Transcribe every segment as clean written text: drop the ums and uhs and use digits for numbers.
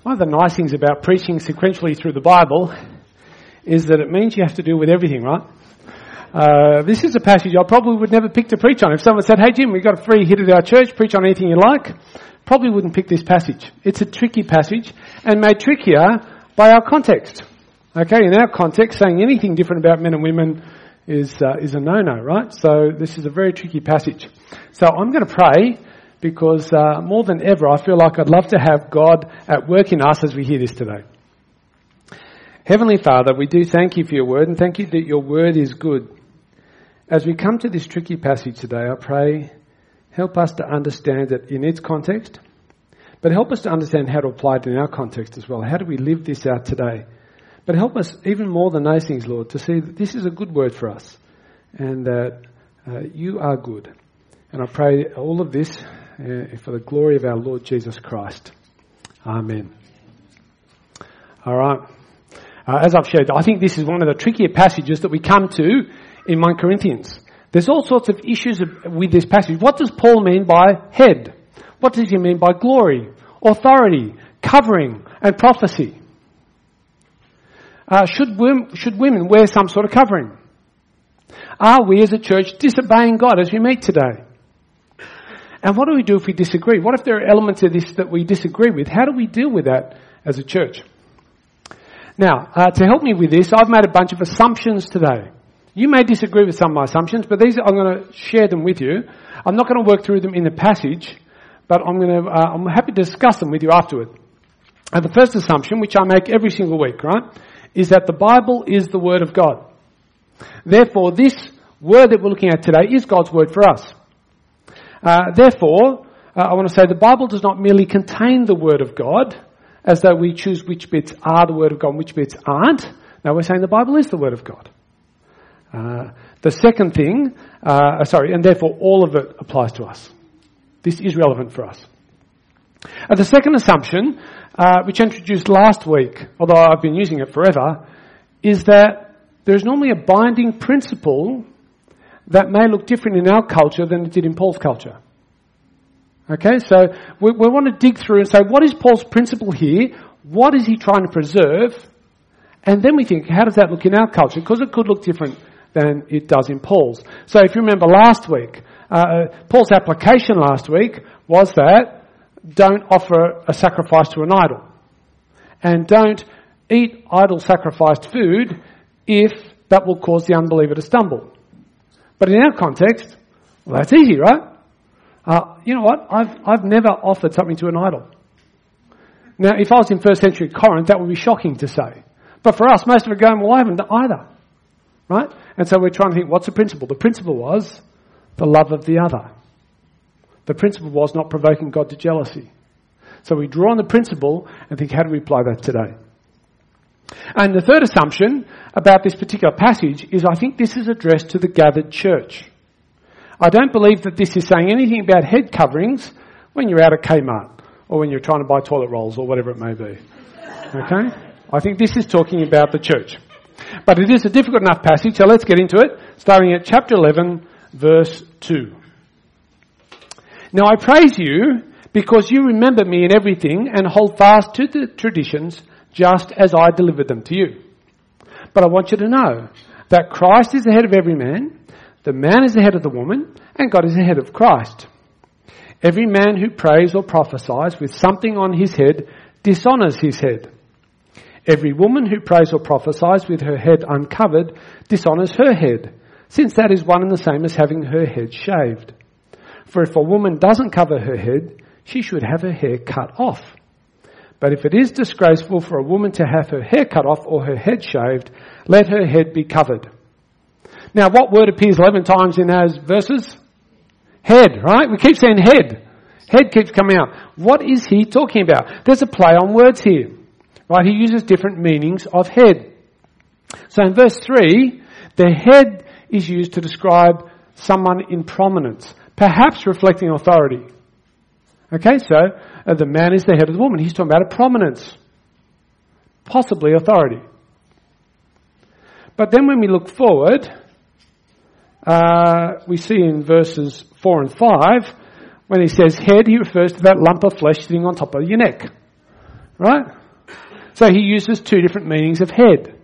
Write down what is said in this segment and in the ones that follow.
One of the nice things about preaching sequentially through the Bible is that it means you have to deal with everything, right? This is a passage I probably would never pick to preach on. If someone said, hey Jim, we've got a free hit at our church, preach on anything you like, probably wouldn't pick this passage. It's a tricky passage and made trickier by our context. Okay, in our context, saying anything different about men and women is a no-no, right? So this is a very tricky passage. So I'm going to pray because more than ever I feel like I'd love to have God at work in us as we hear this today. Heavenly Father, we do thank you for your word and thank you that your word is good. As we come to this tricky passage today, I pray, help us to understand it in its context, but help us to understand how to apply it in our context as well. How do we live this out today? But help us even more than those things, Lord, to see that this is a good word for us and that you are good. And I pray all of this for the glory of our Lord Jesus Christ. Amen. All right. As I've shared, I think this is one of the trickier passages that we come to in 1 Corinthians. There's all sorts of issues with this passage. What does Paul mean by head? What does he mean by glory, authority, covering, and prophecy? Should women wear some sort of covering? Are we as a church disobeying God as we meet today? And what do we do if we disagree? What if there are elements of this that we disagree with? How do we deal with that as a church? Now, to help me with this, I've made a bunch of assumptions today. You may disagree with some of my assumptions, but these I'm going to share them with you. I'm not going to work through them in the passage, but I'm happy to discuss them with you afterward. And the first assumption, which I make every single week, right, is that the Bible is the Word of God. Therefore, this word that we're looking at today is God's Word for us. Therefore, I want to say the Bible does not merely contain the Word of God, as though we choose which bits are the Word of God and which bits aren't. No, we're saying the Bible is the Word of God. The second thing, and therefore all of it applies to us. This is relevant for us. The second assumption, which I introduced last week, although I've been using it forever, is that there is normally a binding principle that may look different in our culture than it did in Paul's culture. Okay, so we want to dig through and say, what is Paul's principle here? What is he trying to preserve? And then we think, how does that look in our culture? Because it could look different than it does in Paul's. So if you remember last week, Paul's application last week was that don't offer a sacrifice to an idol. And don't eat idol-sacrificed food if that will cause the unbeliever to stumble. But in our context, well, that's easy, right? You know what? I've never offered something to an idol. Now, if I was in first century Corinth, that would be shocking to say. But for us, most of it going, well, I haven't either. Right? And so we're trying to think, what's the principle? The principle was the love of the other. The principle was not provoking God to jealousy. So we draw on the principle and think, how do we apply that today? And the third assumption about this particular passage is I think this is addressed to the gathered church. I don't believe that this is saying anything about head coverings when you're out at Kmart or when you're trying to buy toilet rolls or whatever it may be. Okay? I think this is talking about the church. But it is a difficult enough passage, so let's get into it, starting at chapter 11, verse 2. Now I praise you because you remember me in everything and hold fast to the traditions just as I delivered them to you. But I want you to know that Christ is the head of every man, the man is the head of the woman, and God is the head of Christ. Every man who prays or prophesies with something on his head dishonours his head. Every woman who prays or prophesies with her head uncovered dishonours her head, since that is one and the same as having her head shaved. For if a woman doesn't cover her head, she should have her hair cut off. But if it is disgraceful for a woman to have her hair cut off or her head shaved, let her head be covered. Now, what word appears 11 times in those verses? Head, right? We keep saying head. Head keeps coming out. What is he talking about? There's a play on words here. Right, he uses different meanings of head. So in verse 3, the head is used to describe someone in prominence, perhaps reflecting authority. Okay, so the man is the head of the woman. He's talking about a prominence, possibly authority. But then when we look forward, we see in verses 4 and 5, when he says head, he refers to that lump of flesh sitting on top of your neck. Right? So he uses two different meanings of head.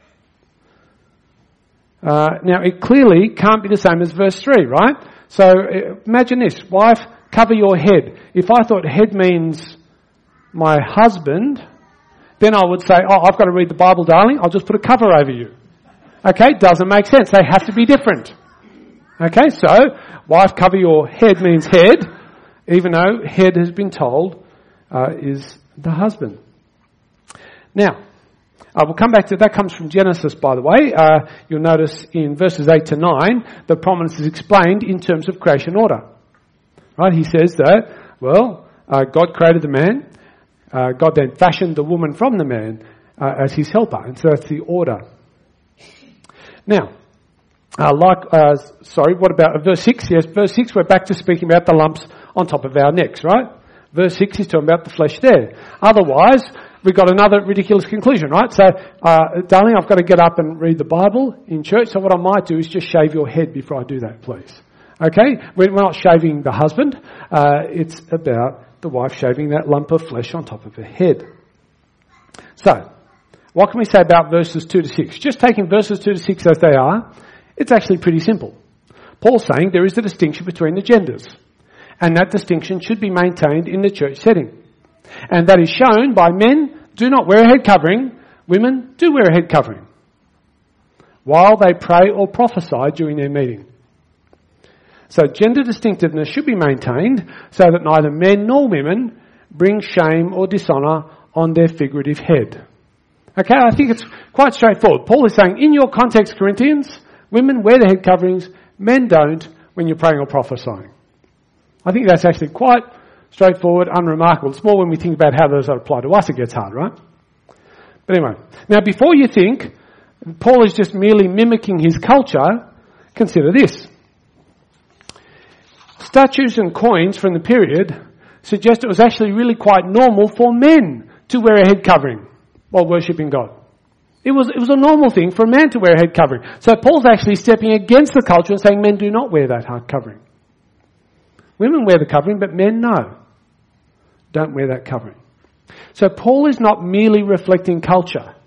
Now, it clearly can't be the same as verse 3, right? So imagine this. Wife, cover your head. If I thought head means my husband, then I would say, I've got to read the Bible, darling. I'll just put a cover over you. Okay? Doesn't make sense. They have to be different. Okay? So, wife, cover your head means head, even though head has been told is the husband. Now, we'll come back to that. Comes from Genesis, by the way. You'll notice in verses 8 to 9, the prominence is explained in terms of creation order. Right? He says that, God created the man. God then fashioned the woman from the man as his helper. And so that's the order. Now, what about verse 6? Yes, verse 6, we're back to speaking about the lumps on top of our necks, right? Verse 6 is talking about the flesh there. Otherwise, we've got another ridiculous conclusion, right? So, darling, I've got to get up and read the Bible in church, so what I might do is just shave your head before I do that, please. Okay? We're not shaving the husband. It's about the wife shaving that lump of flesh on top of her head. So, what can we say about verses 2 to 6? Just taking verses 2 to 6 as they are, it's actually pretty simple. Paul's saying there is a distinction between the genders, and that distinction should be maintained in the church setting. And that is shown by men do not wear a head covering, women do wear a head covering, while they pray or prophesy during their meeting. So gender distinctiveness should be maintained so that neither men nor women bring shame or dishonour on their figurative head. Okay, I think it's quite straightforward. Paul is saying, in your context, Corinthians, women wear the head coverings, men don't when you're praying or prophesying. I think that's actually quite straightforward, unremarkable. It's more when we think about how those apply to us, it gets hard, right? But anyway, now before you think Paul is just merely mimicking his culture, consider this. Statues and coins from the period suggest it was actually really quite normal for men to wear a head covering while worshipping God. It was a normal thing for a man to wear a head covering. So Paul's actually stepping against the culture and saying men do not wear that head covering. Women wear the covering, but men no. Don't wear that covering. So Paul is not merely reflecting culture.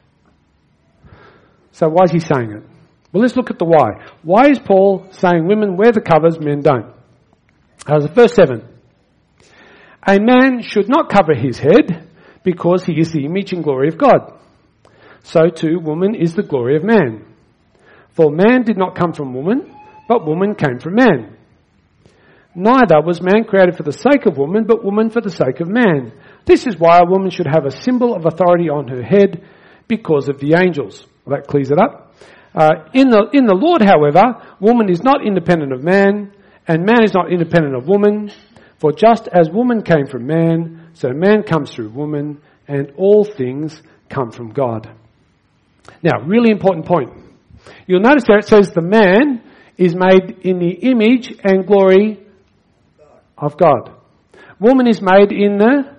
So why is he saying it? Well, let's look at the why. Why is Paul saying women wear the covers, men don't? Verse 7. A man should not cover his head because he is the image and glory of God. So too, woman is the glory of man. For man did not come from woman, but woman came from man. Neither was man created for the sake of woman, but woman for the sake of man. This is why a woman should have a symbol of authority on her head because of the angels. Well, that clears it up. In the Lord, however, woman is not independent of man, and man is not independent of woman. For just as woman came from man, so man comes through woman, and all things come from God. Now, really important point. You'll notice there it says the man is made in the image and glory of God. Woman is made in the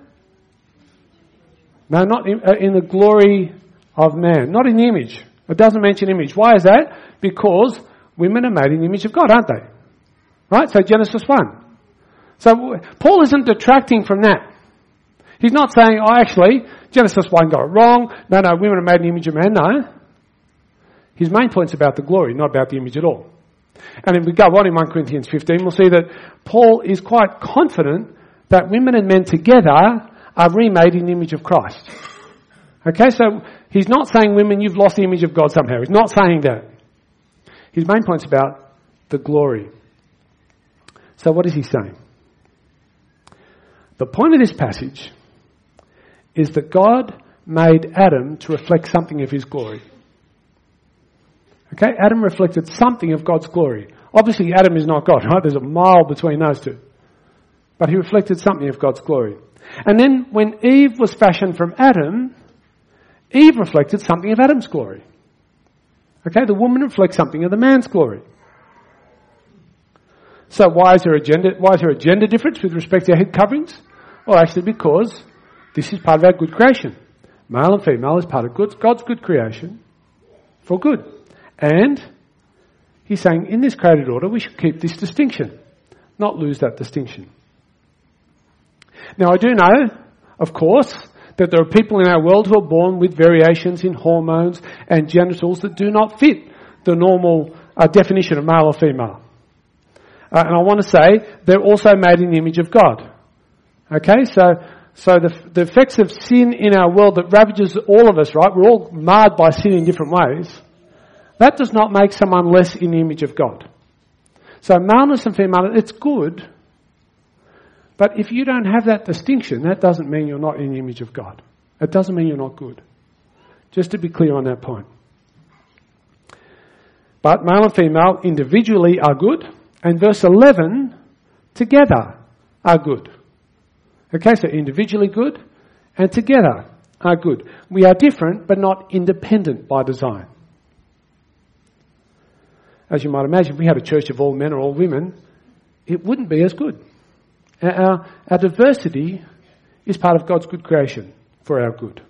glory of man, not in the image. It doesn't mention image. Why is that? Because women are made in the image of God, aren't they? Right? So Genesis 1. So Paul isn't detracting from that. He's not saying, actually, Genesis 1 got it wrong. No, women are made in the image of man. No. His main point's about the glory, not about the image at all. And if we go on in 1 Corinthians 15, we'll see that Paul is quite confident that women and men together are remade in the image of Christ. Okay, so he's not saying women, you've lost the image of God somehow. He's not saying that. His main point's about the glory. So what is he saying? The point of this passage is that God made Adam to reflect something of his glory. Okay, Adam reflected something of God's glory. Obviously, Adam is not God, right? There's a mile between those two. But he reflected something of God's glory. And then when Eve was fashioned from Adam, Eve reflected something of Adam's glory. Okay, the woman reflects something of the man's glory. So why is there a gender difference with respect to head coverings? Well, actually because this is part of our good creation. Male and female is part of God's good creation for good. And he's saying in this created order we should keep this distinction, not lose that distinction. Now I do know, of course, that there are people in our world who are born with variations in hormones and genitals that do not fit the normal definition of male or female. And I want to say they're also made in the image of God. Okay, so the effects of sin in our world that ravages all of us, right? We're all marred by sin in different ways. That does not make someone less in the image of God. So maleness and femaleness, it's good. But if you don't have that distinction, that doesn't mean you're not in the image of God. It doesn't mean you're not good. Just to be clear on that point. But male and female individually are good. And verse 11, together are good. Okay, so individually good and together are good. We are different but not independent by design. As you might imagine, if we had a church of all men or all women, it wouldn't be as good. Our diversity is part of God's good creation for our good.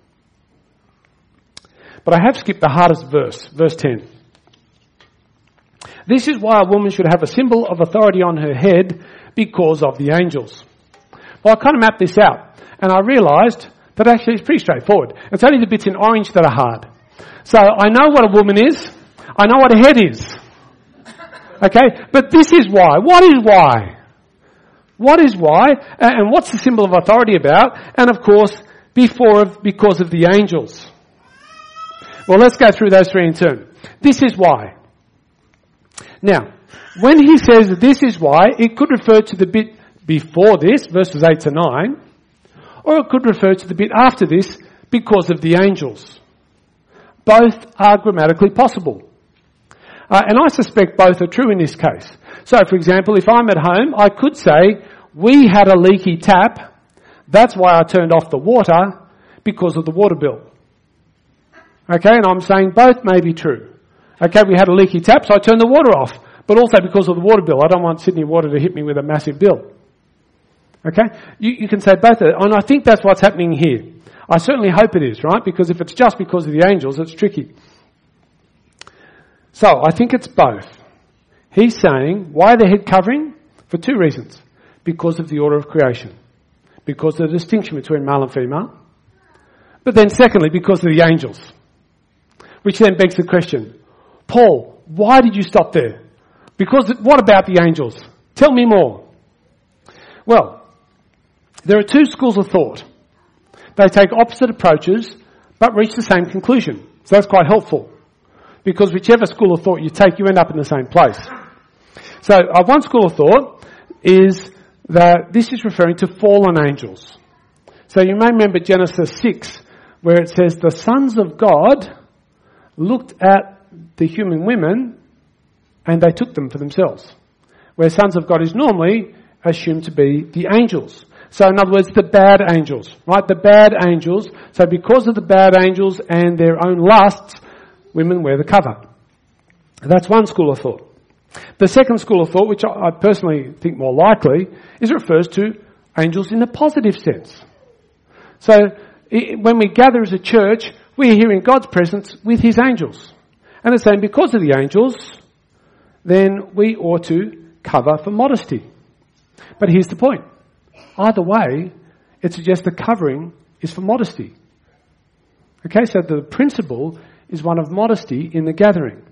But I have skipped the hardest verse 10. This is why a woman should have a symbol of authority on her head because of the angels. Well, I kind of mapped this out and I realised that actually it's pretty straightforward. It's only the bits in orange that are hard. So I know what a woman is. I know what a head is. Okay? But this is why. What is why? What is why? And what's the symbol of authority about? And of course, because of the angels. Well, let's go through those three in turn. This is why. Now, when he says this is why, it could refer to the bit before this, verses 8 to 9, or it could refer to the bit after this, because of the angels. Both are grammatically possible. And I suspect both are true in this case. So, for example, if I'm at home, I could say, we had a leaky tap, that's why I turned off the water, because of the water bill. Okay, and I'm saying both may be true. Okay, we had a leaky tap, so I turned the water off, but also because of the water bill. I don't want Sydney Water to hit me with a massive bill. Okay, you can say both of it, and I think that's what's happening here. I certainly hope it is, right? Because if it's just because of the angels, it's tricky. So, I think it's both. He's saying, why the head covering? For two reasons. Because of the order of creation. Because of the distinction between male and female. But then secondly, because of the angels. Which then begs the question, Paul, why did you stop there? Because what about the angels? Tell me more. Well, there are two schools of thought. They take opposite approaches, but reach the same conclusion. So that's quite helpful. Because whichever school of thought you take, you end up in the same place. So one school of thought is that this is referring to fallen angels. So you may remember Genesis 6, where it says the sons of God looked at the human women and they took them for themselves. Where sons of God is normally assumed to be the angels. So in other words, the bad angels, right? The bad angels. So because of the bad angels and their own lusts, women wear the cover. That's one school of thought. The second school of thought, which I personally think more likely, is it refers to angels in a positive sense. So when we gather as a church, we're here in God's presence with his angels. And it's saying because of the angels, then we ought to cover for modesty. But here's the point. Either way, it suggests the covering is for modesty. Okay, so the principle is one of modesty in the gathering.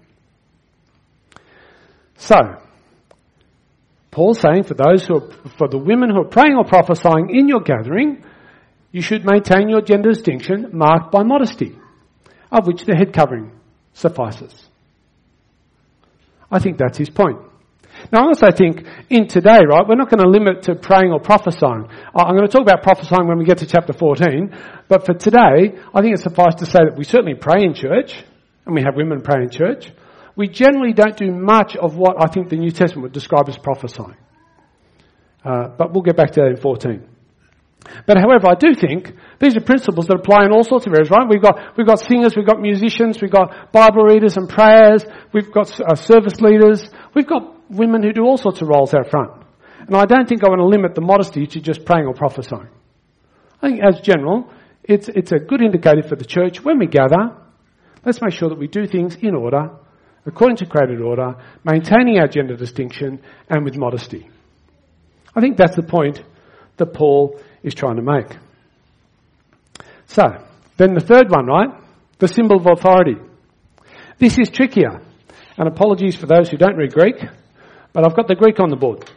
So, Paul's saying for the women who are praying or prophesying in your gathering, you should maintain your gender distinction marked by modesty, of which the head covering suffices. I think that's his point. Now, I also think in today, right, we're not going to limit to praying or prophesying. I'm going to talk about prophesying when we get to chapter 14, but for today, I think it's suffice to say that we certainly pray in church, and we have women pray in church. We generally don't do much of what I think the New Testament would describe as prophesying. But we'll get back to that in 14. But however, I do think these are principles that apply in all sorts of areas, right? We've got singers, we've got musicians, we've got Bible readers and prayers, we've got service leaders, we've got women who do all sorts of roles out front. And I don't think I want to limit the modesty to just praying or prophesying. I think as general, it's a good indicator for the church when we gather, let's make sure that we do things in order, according to created order, maintaining our gender distinction and with modesty. I think that's the point that Paul is trying to make. So, then the third one, right? The symbol of authority. This is trickier. And apologies for those who don't read Greek, but I've got the Greek on the board.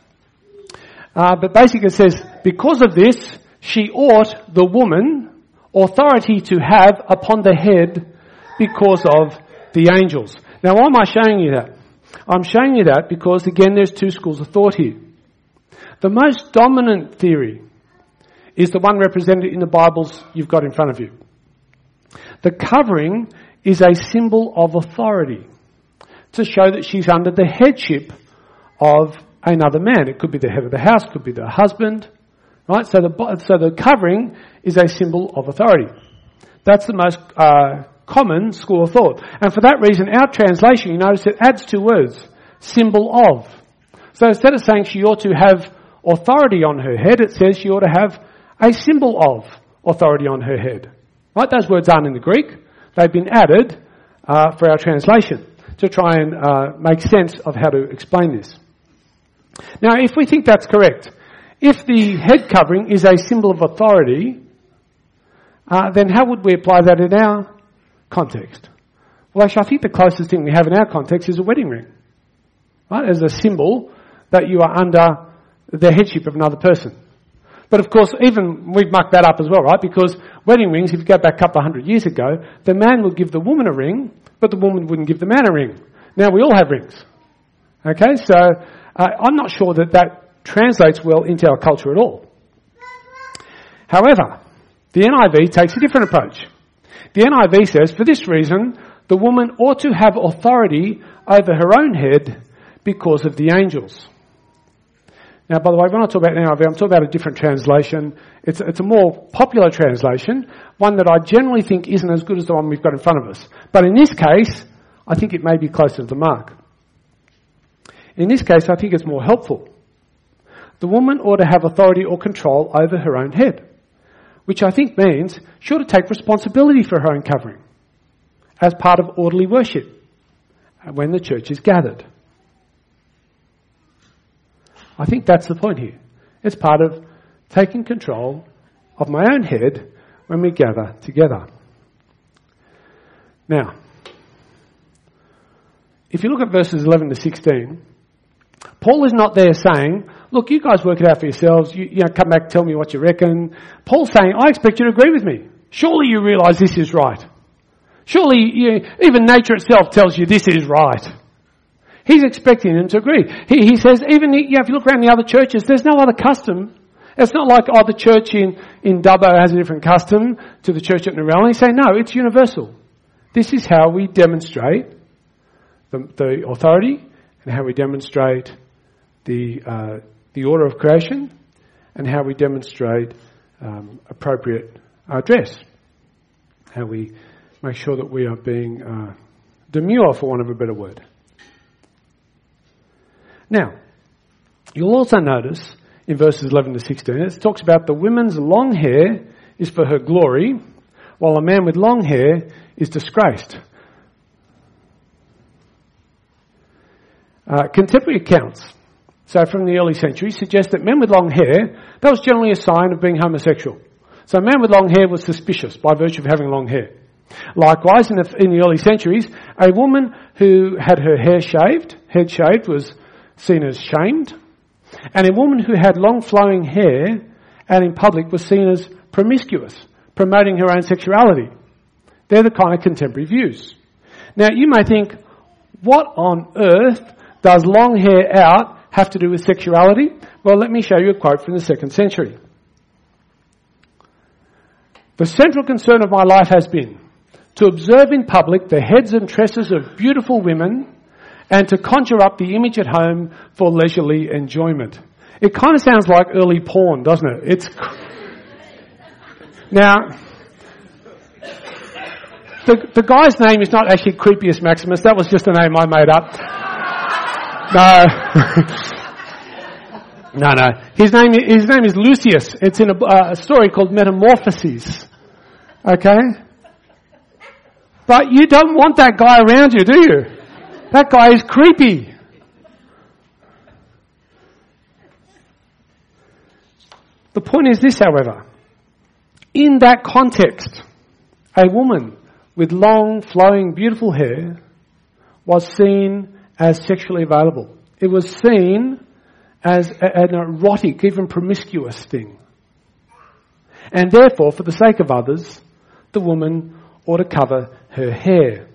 But basically it says, because of this, she ought, the woman, authority to have upon the head because of the angels. Now, why am I showing you that? I'm showing you that because, again, there's two schools of thought here. The most dominant theory is the one represented in the Bibles you've got in front of you. The covering is a symbol of authority to show that she's under the headship of another man. It could be the head of the house, could be the husband, right? So the covering is a symbol of authority. That's the most common school of thought. And for that reason, our translation, you notice it adds two words, symbol of. So instead of saying she ought to have authority on her head, it says she ought to have a symbol of authority on her head. Right? Those words aren't in the Greek. They've been added for our translation to try and make sense of how to explain this. Now, if we think that's correct, if the head covering is a symbol of authority, then how would we apply that in our context? Well, actually, I think the closest thing we have in our context is a wedding ring, right? As a symbol that you are under the headship of another person. But of course, even we've mucked that up as well, right? Because wedding rings, if you go back a couple of 100 years ago, the man would give the woman a ring, but the woman wouldn't give the man a ring. Now we all have rings. Okay, so I'm not sure that translates well into our culture at all. However, the NIV takes a different approach. The NIV says, for this reason, the woman ought to have authority over her own head because of the angels. Now, by the way, when I talk about NIV, I'm talking about a different translation. It's a more popular translation, one that I generally think isn't as good as the one we've got in front of us. But in this case, I think it may be closer to the mark. In this case, I think it's more helpful. The woman ought to have authority or control over her own head, which I think means she ought to take responsibility for her own covering as part of orderly worship when the church is gathered. I think that's the point here. It's part of taking control of my own head when we gather together. Now, if you look at verses 11 to 16, Paul is not there saying, look, you guys work it out for yourselves, you come back, tell me what you reckon. Paul's saying, I expect you to agree with me. Surely you realise this is right. Surely even nature itself tells you this is right. He's expecting them to agree. He says, even if you look around the other churches, there's no other custom. It's not like, the church in Dubbo has a different custom to the church at Narellan. He's saying, no, it's universal. This is how we demonstrate the authority and how we demonstrate the order of creation and how we demonstrate appropriate dress. How we make sure that we are being demure, for want of a better word. Now, you'll also notice in verses 11 to 16, it talks about the woman's long hair is for her glory, while a man with long hair is disgraced. Contemporary accounts, so from the early centuries, suggest that men with long hair, that was generally a sign of being homosexual. So a man with long hair was suspicious by virtue of having long hair. Likewise, in the early centuries, a woman who had her head shaved, was seen as shamed, and a woman who had long flowing hair out in public was seen as promiscuous, promoting her own sexuality. They're the kind of contemporary views. Now, you may think, what on earth does long hair out have to do with sexuality? Well, let me show you a quote from the 2nd century. The central concern of my life has been to observe in public the heads and tresses of beautiful women and to conjure up the image at home for leisurely enjoyment. It kind of sounds like early porn, doesn't it? Now, the guy's name is not actually Creepius Maximus. That was just a name I made up. No. His name is Lucius. It's in a story called Metamorphoses. Okay? But you don't want that guy around you, do you? That guy is creepy. The point is this, however. In that context, a woman with long, flowing, beautiful hair was seen as sexually available. It was seen as an erotic, even promiscuous thing. And therefore, for the sake of others, the woman ought to cover her hair.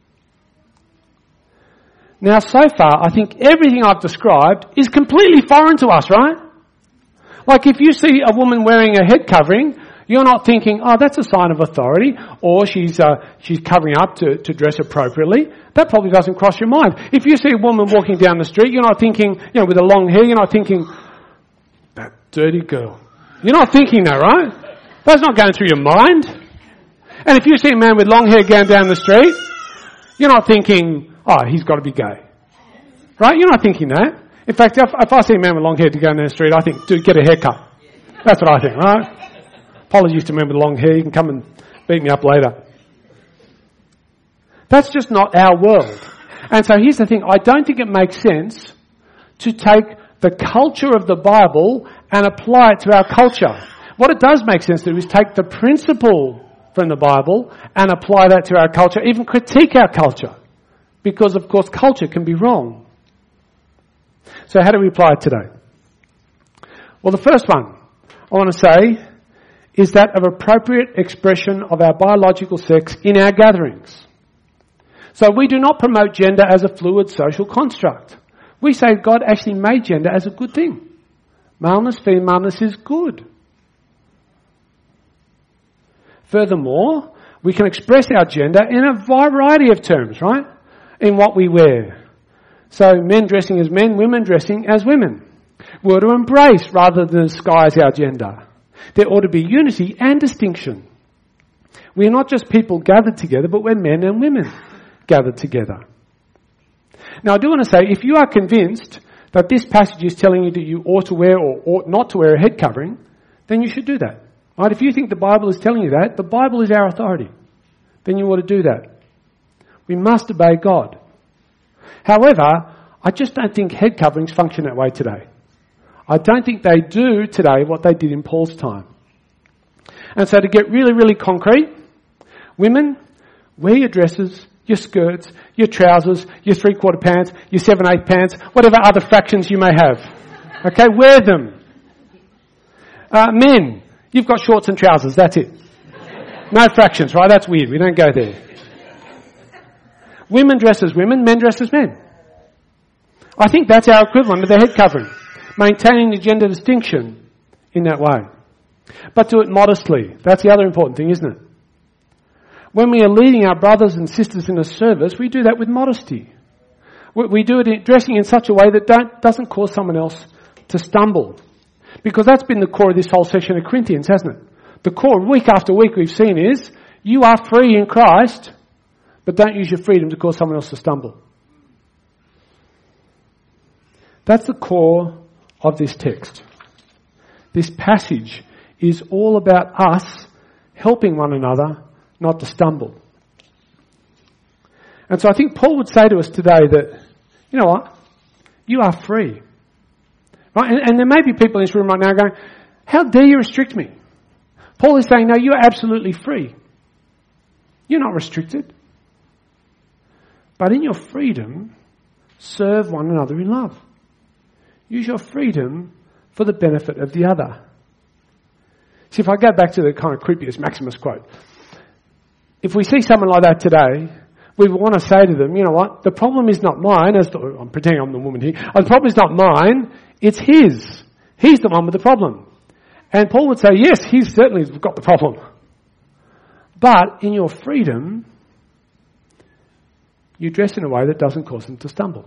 Now, so far, I think everything I've described is completely foreign to us, right? Like if you see a woman wearing a head covering, you're not thinking, oh, that's a sign of authority, or she's covering up to dress appropriately. That probably doesn't cross your mind. If you see a woman walking down the street, you're not thinking, with a long hair, you're not thinking, that dirty girl. You're not thinking that, right? That's not going through your mind. And if you see a man with long hair going down the street, you're not thinking, oh, he's got to be gay. Right? You're not thinking that. In fact, if I see a man with long hair going down the street, I think, dude, get a haircut. That's what I think, right? Apologies to men with long hair. You can come and beat me up later. That's just not our world. And so here's the thing. I don't think it makes sense to take the culture of the Bible and apply it to our culture. What it does make sense to do is take the principle from the Bible and apply that to our culture, even critique our culture. Because, of course, culture can be wrong. So how do we apply it today? Well, the first one I want to say is that of appropriate expression of our biological sex in our gatherings. So we do not promote gender as a fluid social construct. We say God actually made gender as a good thing. Maleness, femaleness is good. Furthermore, we can express our gender in a variety of terms, right? In what we wear. So men dressing as men, women dressing as women. We ought to embrace rather than disguise our gender. There ought to be unity and distinction. We are not just people gathered together, but we're men and women gathered together. Now I do want to say, if you are convinced that this passage is telling you that you ought to wear or ought not to wear a head covering, then you should do that. Right? If you think the Bible is telling you that, the Bible is our authority. Then you ought to do that. We must obey God. However, I just don't think head coverings function that way today. I don't think they do today what they did in Paul's time. And so to get really, really concrete, women, wear your dresses, your skirts, your trousers, your 3/4 pants, your 7/8 pants, whatever other fractions you may have. Okay, wear them. Men, you've got shorts and trousers, that's it. No fractions, right? That's weird. We don't go there. Women dress as women, men dress as men. I think that's our equivalent of the head covering. Maintaining the gender distinction in that way. But do it modestly. That's the other important thing, isn't it? When we are leading our brothers and sisters in a service, we do that with modesty. We do it dressing in such a way that doesn't cause someone else to stumble. Because that's been the core of this whole section of Corinthians, hasn't it? The core, week after week, we've seen is, you are free in Christ, but don't use your freedom to cause someone else to stumble. That's the core of this text. This passage is all about us helping one another not to stumble. And so I think Paul would say to us today that, you know what? You are free. Right? And there may be people in this room right now going, how dare you restrict me? Paul is saying, no, you are absolutely free. You're not restricted. But in your freedom, serve one another in love. Use your freedom for the benefit of the other. See, if I go back to the kind of creepiest Maximus quote, if we see someone like that today, we want to say to them, you know what, the problem is not mine, I'm pretending I'm the woman here, the problem is not mine, it's his. He's the one with the problem. And Paul would say, yes, he's certainly got the problem. But in your freedom, you dress in a way that doesn't cause them to stumble.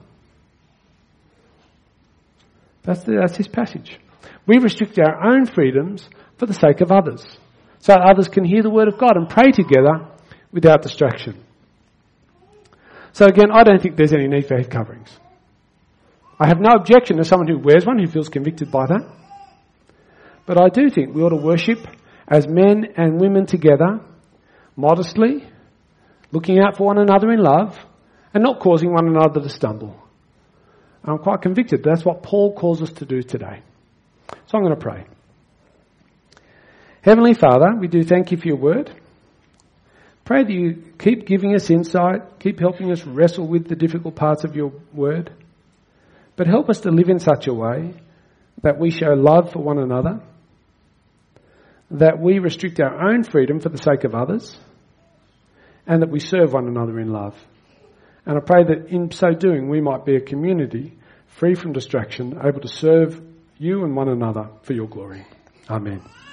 That's his passage. We restrict our own freedoms for the sake of others, so others can hear the word of God and pray together without distraction. So again, I don't think there's any need for head coverings. I have no objection to someone who wears one who feels convicted by that. But I do think we ought to worship as men and women together, modestly, looking out for one another in love, and not causing one another to stumble. I'm quite convicted that's what Paul calls us to do today. So I'm going to pray. Heavenly Father, we do thank you for your word. Pray that you keep giving us insight, keep helping us wrestle with the difficult parts of your word, but help us to live in such a way that we show love for one another, that we restrict our own freedom for the sake of others, and that we serve one another in love. And I pray that in so doing we might be a community free from distraction, able to serve you and one another for your glory. Amen.